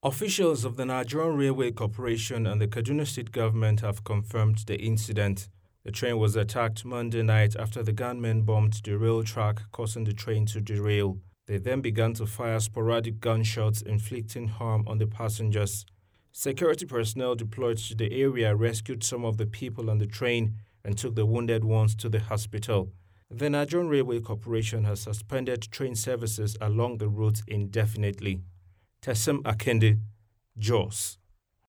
Officials of the Nigerian Railway Corporation and the Kaduna State government have confirmed the incident. The train was attacked Monday night after the gunmen bombed the rail track, causing the train to derail. They then began to fire sporadic gunshots, inflicting harm on the passengers. Security personnel deployed to the area rescued some of the people on the train and took the wounded ones to the hospital. The Nigerian Railway Corporation has suspended train services along the route indefinitely. Tessem Akende, Jos.